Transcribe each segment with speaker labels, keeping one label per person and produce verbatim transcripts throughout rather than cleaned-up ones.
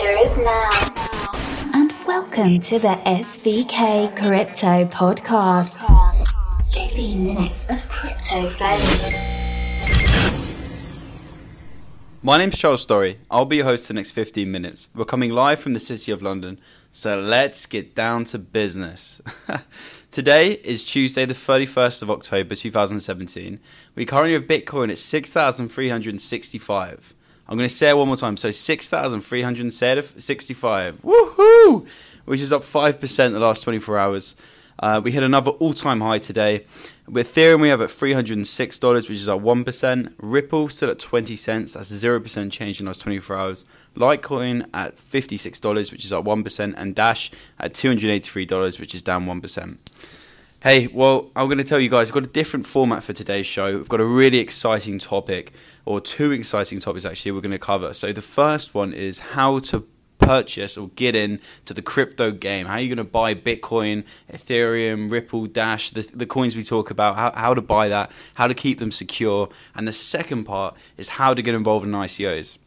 Speaker 1: future is now. And welcome to the S V K Crypto Podcast. fifteen minutes of crypto fame.
Speaker 2: My name's Charles Story. I'll be your host for the next fifteen minutes. We're coming live from the City of London, so let's get down to business. Today is Tuesday, the thirty-first of October, two thousand seventeen. We currently have Bitcoin at six thousand three hundred sixty-five. I'm going to say it one more time. So six thousand three hundred sixty-five. Woohoo! Which is up five percent the last twenty-four hours. Uh, we hit another all-time high today. With Ethereum, we have at three hundred six dollars, which is up one percent. Ripple still at twenty cents. That's a zero percent change in the last twenty-four hours. Litecoin at fifty-six dollars, which is up one percent. And Dash at two hundred eighty-three dollars, which is down one percent. Hey, well, I'm going to tell you guys, we've got a different format for today's show. We've got a really exciting topic, or two exciting topics actually, we're going to cover. So the first one is how to purchase or get in to the crypto game. How are you going to buy Bitcoin, Ethereum, Ripple, Dash, the, the coins we talk about, how, how to buy that, how to keep them secure. And the second part is how to get involved in I C Os.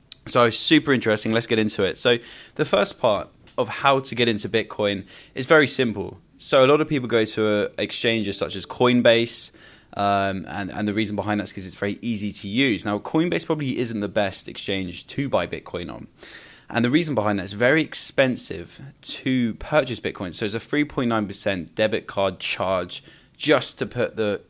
Speaker 2: So super interesting. Let's get into it. So the first part of how to get into Bitcoin is very simple. So a lot of people go to uh, exchanges such as Coinbase, um, and, and the reason behind that is because it's very easy to use. Now, Coinbase probably isn't the best exchange to buy Bitcoin on. And the reason behind that is very expensive to purchase Bitcoin. So there's a three point nine percent debit card charge just to put the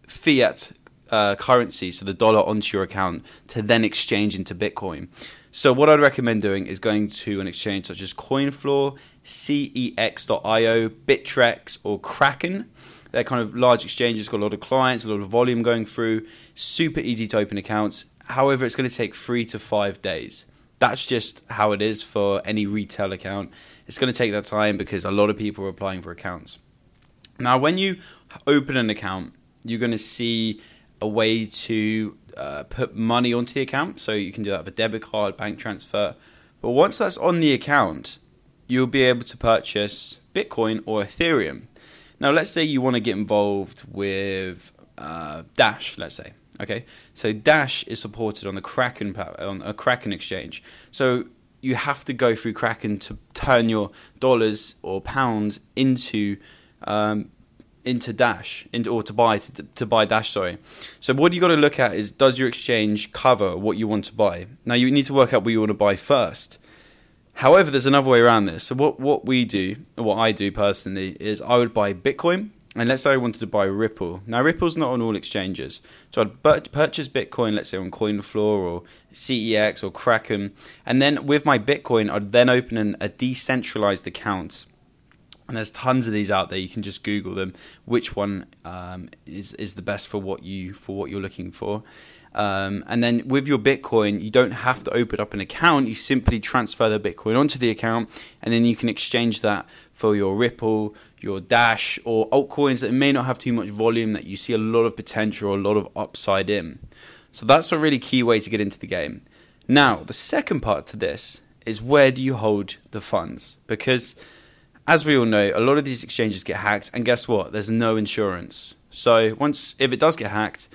Speaker 2: fiat uh, currency, so the dollar, onto your account to then exchange into Bitcoin. So what I'd recommend doing is going to an exchange such as CoinFloor, C E X dot I O, Bittrex, or Kraken. They're kind of large exchanges, got a lot of clients, a lot of volume going through, super easy to open accounts. However, it's going to take three to five days. That's just how it is for any retail account. It's going to take that time because a lot of people are applying for accounts. Now, when you open an account, you're going to see a way to uh, put money onto the account. So you can do that with a debit card, bank transfer. But once that's on the account, you'll be able to purchase Bitcoin or Ethereum. Now, let's say you want to get involved with uh, Dash, let's say. Okay, so Dash is supported on the Kraken on a Kraken exchange. So you have to go through Kraken to turn your dollars or pounds into um, into Dash, into or to buy to, to buy Dash. Sorry. So what you got to look at is, does your exchange cover what you want to buy? Now you need to work out what you want to buy first. However, there's another way around this. So what what we do, or what I do personally, is I would buy Bitcoin. And let's say I wanted to buy Ripple. Now, Ripple's not on all exchanges. So I'd purchase Bitcoin, let's say on CoinFloor or C E X or Kraken. And then with my Bitcoin, I'd then open an, a decentralized account. And there's tons of these out there. You can just Google them. Which one um, is is the best for what you for what you're looking for? Um, and then with your Bitcoin, you don't have to open up an account. You simply transfer the Bitcoin onto the account, and then you can exchange that for your Ripple, your Dash, or altcoins that may not have too much volume, that you see a lot of potential or a lot of upside in. So that's a really key way to get into the game. Now, the second part to this is, where do you hold the funds? Because as we all know, a lot of these exchanges get hacked, and guess what? There's no insurance. So once, if it does get hacked,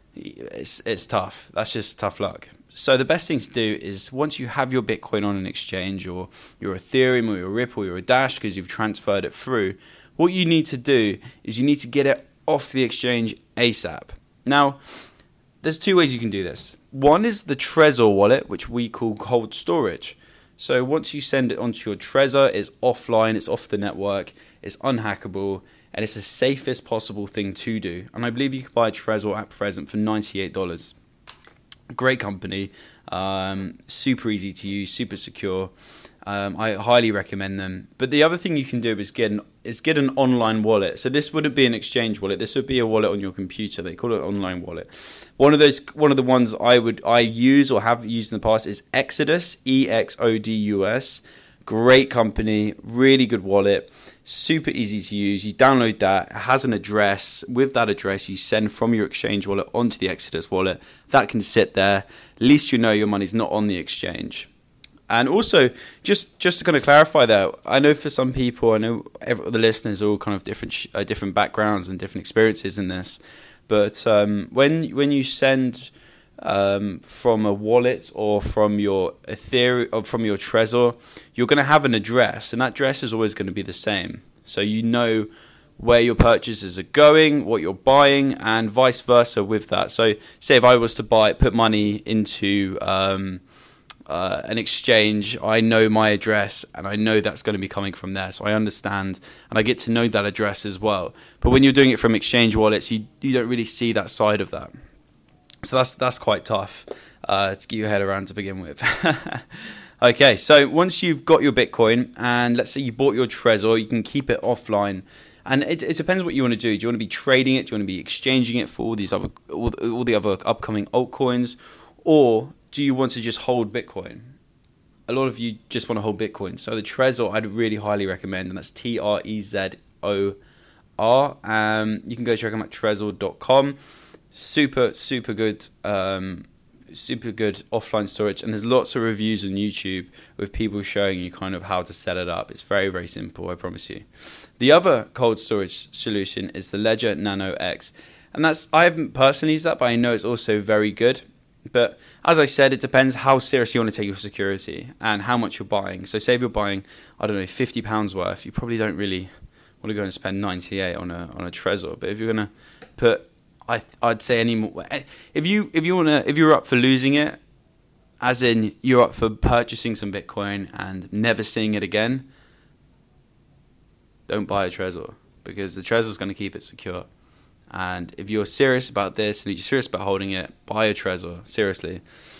Speaker 2: it's it's tough. That's just tough luck. So the best thing to do is, once you have your Bitcoin on an exchange, or your Ethereum or your Ripple or your Dash, because you've transferred it through, what you need to do is you need to get it off the exchange ASAP. Now, there's two ways you can do this. One is the Trezor wallet, which we call cold storage. So once you send it onto your Trezor, it's offline, it's off the network, it's unhackable, and it's the safest possible thing to do. And I believe you can buy a Trezor at present for ninety-eight dollars. Great company, um, super easy to use, super secure. Um, I highly recommend them. But the other thing you can do is get an is get an online wallet. So this wouldn't be an exchange wallet. This would be a wallet on your computer. They call it an online wallet. One of those, one of the ones I would I use or have used in the past is Exodus, E X O D U S. Great company, really good wallet, super easy to use. You download that, it has an address. With that address, you send from your exchange wallet onto the Exodus wallet. That can sit there. At least you know your money's not on the exchange. And also, just just to kind of clarify that, I know for some people, I know every, the listeners are all kind of different uh, different backgrounds and different experiences in this. But um, when when you send um, from a wallet or from your Ethereum or from your Trezor, you're going to have an address, and that address is always going to be the same. So you know where your purchases are going, what you're buying, and vice versa with that. So say if I was to buy, put money into um, uh, an exchange, I know my address and I know that's going to be coming from there. So I understand and I get to know that address as well. But when you're doing it from exchange wallets, you, you don't really see that side of that. So that's that's quite tough uh, to get your head around to begin with. Okay, so once you've got your Bitcoin and let's say you bought your Trezor, you can keep it offline. And it, it depends what you want to do. Do you want to be trading it? Do you want to be exchanging it for all these other, all, all the other upcoming altcoins, or do you want to just hold Bitcoin? A lot of you just want to hold Bitcoin. So the Trezor, I'd really highly recommend, and that's T R E Z O R. Um, you can go check them at trezor dot com. Super, super good. Um, super good offline storage, and there's lots of reviews on YouTube with people showing you kind of how to set it up. It's very, very simple, I promise you. The other cold storage solution is the Ledger Nano X, and that's, I haven't personally used that, but I know it's also very good. But as I said, it depends how serious you want to take your security and how much you're buying. So say if you're buying, I don't know, fifty pounds worth, you probably don't really want to go and spend ninety-eight on a on a Trezor. But if you're going to put, I, I'd say any more. If you if you wanna if you're up for losing it, as in you're up for purchasing some Bitcoin and never seeing it again, don't buy a Trezor, because the Trezor is going to keep it secure. And if you're serious about this and you're serious about holding it, buy a Trezor, seriously.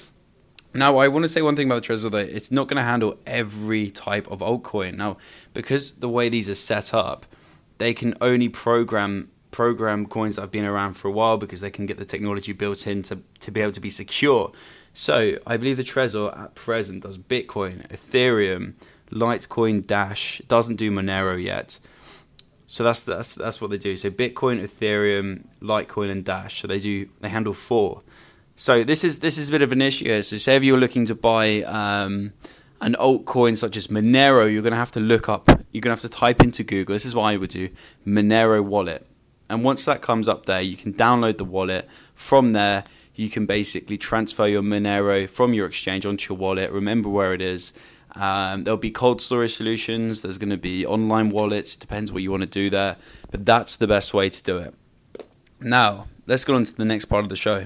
Speaker 2: Now, I want to say one thing about the Trezor, that it's not going to handle every type of altcoin. Now, because the way these are set up, they can only program program coins that have been around for a while, because they can get the technology built in to, to be able to be secure. So I believe the Trezor at present does Bitcoin, Ethereum, Litecoin, Dash. It doesn't do Monero yet. So that's that's that's what they do. So Bitcoin, Ethereum, Litecoin, and Dash. So they do they handle four. So this is this is a bit of an issue here. So say if you're looking to buy um, an altcoin such as Monero, you're going to have to look up. You're going to have to type into Google. This is what I would do: Monero wallet. And once that comes up there, you can download the wallet. From there, you can basically transfer your Monero from your exchange onto your wallet. Remember where it is. Um, there'll be cold storage solutions. There's going to be online wallets. Depends what you want to do there. But that's the best way to do it. Now, let's go on to the next part of the show.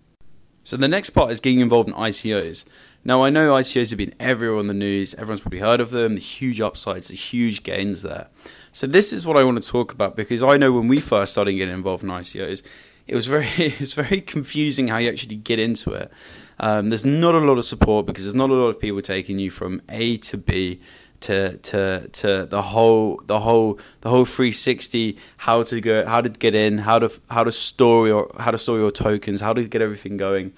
Speaker 2: So the next part is getting involved in I C Os. Now, I know I C Os have been everywhere on the news. Everyone's probably heard of them. The huge upsides, the huge gains there. So this is what I want to talk about, because I know when we first started getting involved in I C Os, it was very it's very confusing how you actually get into it. Um, there's not a lot of support, because there's not a lot of people taking you from A to B to to to the whole the whole the whole three sixty, how to go, how to get in, how to how to store your how to store your tokens, how to get everything going.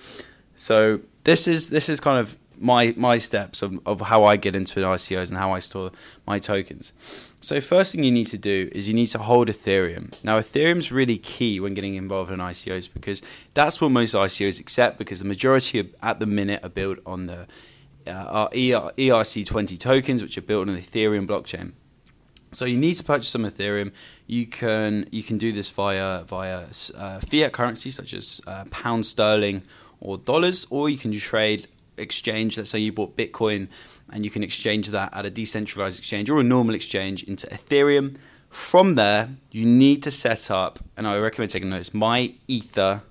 Speaker 2: So this is this is kind of my my steps of, of how I get into I C Os and how I store my tokens. So first thing you need to do is you need to hold Ethereum. Now, Ethereum is really key when getting involved in I C Os, because that's what most I C Os accept, because the majority of, at the minute are built on the uh, E R C twenty tokens, which are built on the Ethereum blockchain. So you need to purchase some Ethereum. You can you can do this via via uh, fiat currency such as uh, pound sterling or dollars, or you can trade exchange. Let's say you bought Bitcoin and you can exchange that at a decentralized exchange or a normal exchange into Ethereum. From there, you need to set up, and I recommend taking notes, My Ether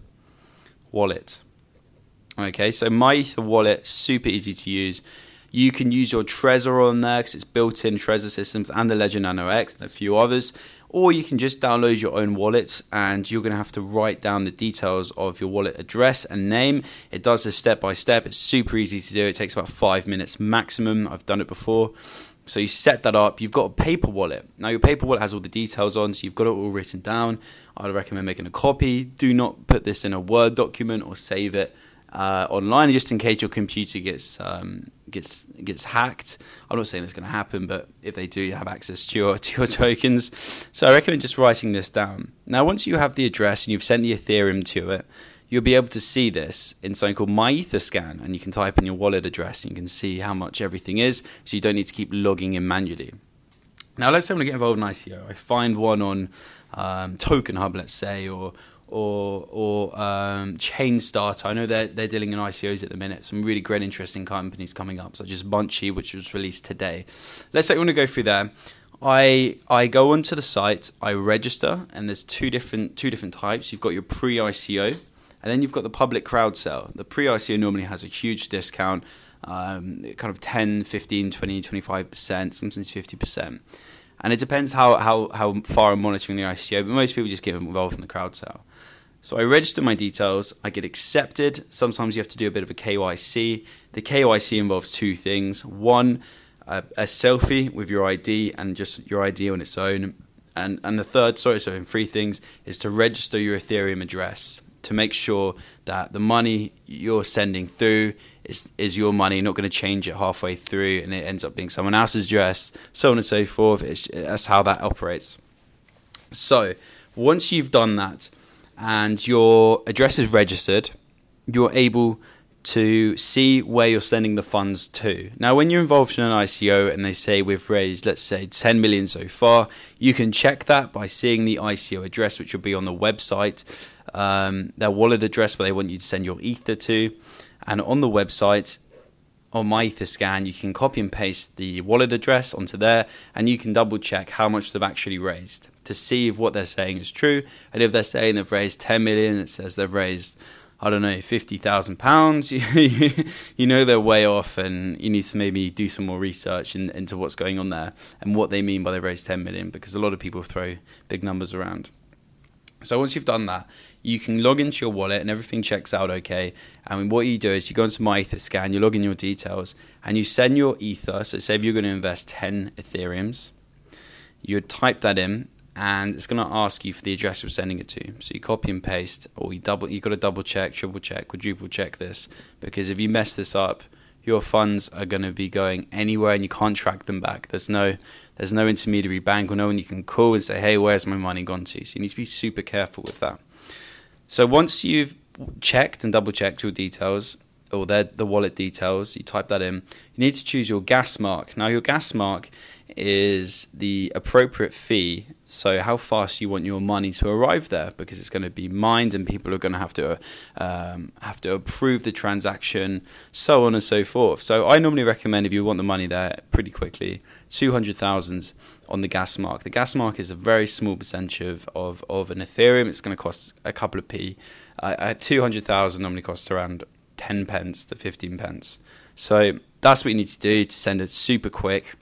Speaker 2: wallet. Okay, so My Ether wallet, super easy to use. You can use your Trezor on there because it's built in Trezor systems and the Ledger Nano X and a few others. Or you can just download your own wallet, and you're going to have to write down the details of your wallet address and name. It does this step by step. It's super easy to do. It takes about five minutes maximum. I've done it before. So you set that up. You've got a paper wallet. Now your paper wallet has all the details on, so you've got it all written down. I would recommend making a copy. Do not put this in a Word document or save it uh, online, just in case your computer gets um, gets gets hacked. I'm not saying it's going to happen, but if they do, you have access to your to your tokens. So I recommend just writing this down. Now, once you have the address and you've sent the Ethereum to it, you'll be able to see this in something called My Ether Scan, and you can type in your wallet address and you can see how much everything is, so you don't need to keep logging in manually. Now, let's say I want to get involved in I C O. I find one on um, Token Hub, let's say, or or or um, Chainstarter. I know they're they're dealing in I C Os at the minute. Some really great, interesting companies coming up, such as Bunchy, which was released today. Let's say you want to go through there. I I go onto the site, I register, and there's two different two different types. You've got your pre-I C O, and then you've got the public crowd sale. The pre-I C O normally has a huge discount, um, kind of ten, fifteen, twenty, twenty-five percent, sometimes fifty percent. And it depends how, how, how far I'm monitoring the I C O, but most people just get involved in the crowd sale. So I register my details, I get accepted. Sometimes you have to do a bit of a K Y C. The K Y C involves two things. One, a, a selfie with your I D and just your I D on its own. And and the third, sorry, so in three things, is to register your Ethereum address to make sure that the money you're sending through is is your money, not going to change it halfway through and it ends up being someone else's address, so on and so forth. It's, that's how that operates. So once you've done that and your address is registered, you're able to see where you're sending the funds to. Now, when you're involved in an I C O and they say we've raised, let's say, ten million so far, you can check that by seeing the I C O address, which will be on the website, um, their wallet address where they want you to send your Ether to. And on the website, on MyEtherScan, you can copy and paste the wallet address onto there, and you can double check how much they've actually raised to see if what they're saying is true. And if they're saying they've raised ten million, it says they've raised, I don't know, fifty thousand pounds, you know they're way off, and you need to maybe do some more research in, into what's going on there and what they mean by they raised ten million, because a lot of people throw big numbers around. So once you've done that, you can log into your wallet and everything checks out okay. And what you do is you go into MyEtherScan, you log in your details, and you send your Ether. So say if you're going to invest ten Ethereums, you would type that in, and it's going to ask you for the address you're sending it to. So you copy and paste, or you double. You got to double check, triple check, quadruple check this, because if you mess this up, your funds are going to be going anywhere, and you can't track them back. There's no, there's no intermediary bank or no one you can call and say, "Hey, where's my money gone to?" So you need to be super careful with that. So once you've checked and double checked your details, or the wallet details, you type that in, you need to choose your gas mark. Now your gas mark is the appropriate fee, so how fast you want your money to arrive there, because it's going to be mined and people are going to have to um, have to approve the transaction, so on and so forth. So I normally recommend, if you want the money there pretty quickly, two hundred thousand on the gas mark. The gas mark is a very small percentage of, of, of an Ethereum. It's going to cost a couple of p. Uh, at two hundred thousand normally costs around ten pence to fifteen pence. So that's what you need to do to send it super quick.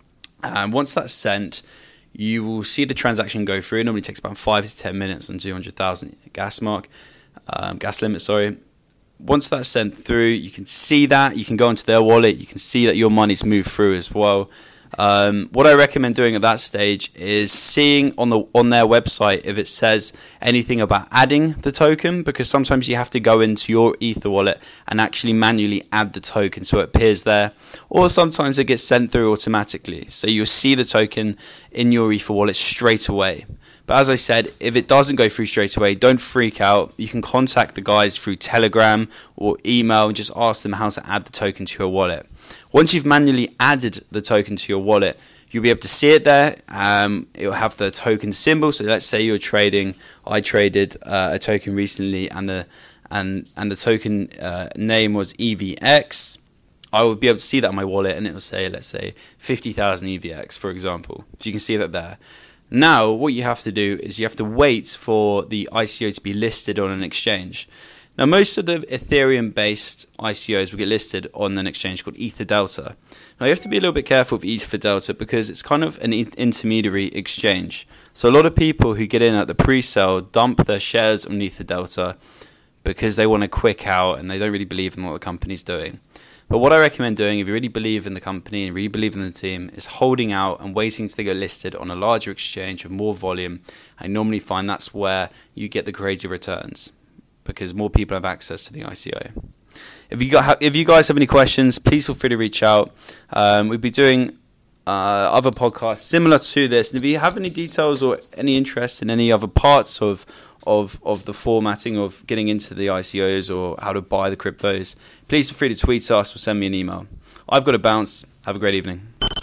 Speaker 2: And once that's sent, you will see the transaction go through. It normally takes about five to ten minutes on two hundred thousand gas mark, um, gas limit, sorry. Once that's sent through, you can see that. You can go into their wallet. You can see that your money's moved through as well. Um, what I recommend doing at that stage is seeing on the on their website if it says anything about adding the token, because sometimes you have to go into your Ether wallet and actually manually add the token so it appears there, or sometimes it gets sent through automatically, so you'll see the token in your Ether wallet straight away. But as I said, if it doesn't go through straight away, don't freak out. You can contact the guys through Telegram or email and just ask them how to add the token to your wallet. Once you've manually added the token to your wallet, you'll be able to see it there. Um, it'll have the token symbol. So let's say you're trading. I traded uh, a token recently, and the and and the token uh, name was E V X. I would be able to see that on my wallet, and it will say, let's say, fifty thousand E V X, for example. So you can see that there. Now, what you have to do is you have to wait for the I C O to be listed on an exchange. Now, most of the Ethereum-based I C Os will get listed on an exchange called EtherDelta. Now, you have to be a little bit careful with EtherDelta because it's kind of an intermediary exchange. So a lot of people who get in at the pre-sale dump their shares on EtherDelta because they want a quick out and they don't really believe in what the company's doing. But what I recommend doing, if you really believe in the company and really believe in the team, is holding out and waiting till they get listed on a larger exchange with more volume. I normally find that's where you get the greater returns, because more people have access to the I C O. If you got, if you guys have any questions, please feel free to reach out. Um, we'll be doing uh, other podcasts similar to this. And if you have any details or any interest in any other parts of of of the formatting of getting into the I C Os or how to buy the cryptos, please feel free to tweet us or send me an email. I've got to bounce. Have a great evening.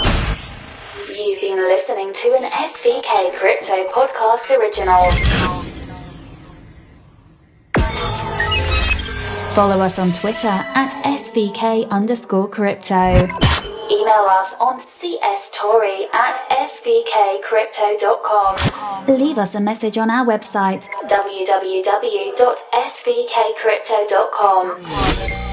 Speaker 1: You've been listening to an S V K Crypto Podcast original. Follow us on Twitter at S V K underscore crypto. Email us on cstori at s v k crypto dot com. Leave us a message on our website w w w dot s v k crypto dot com.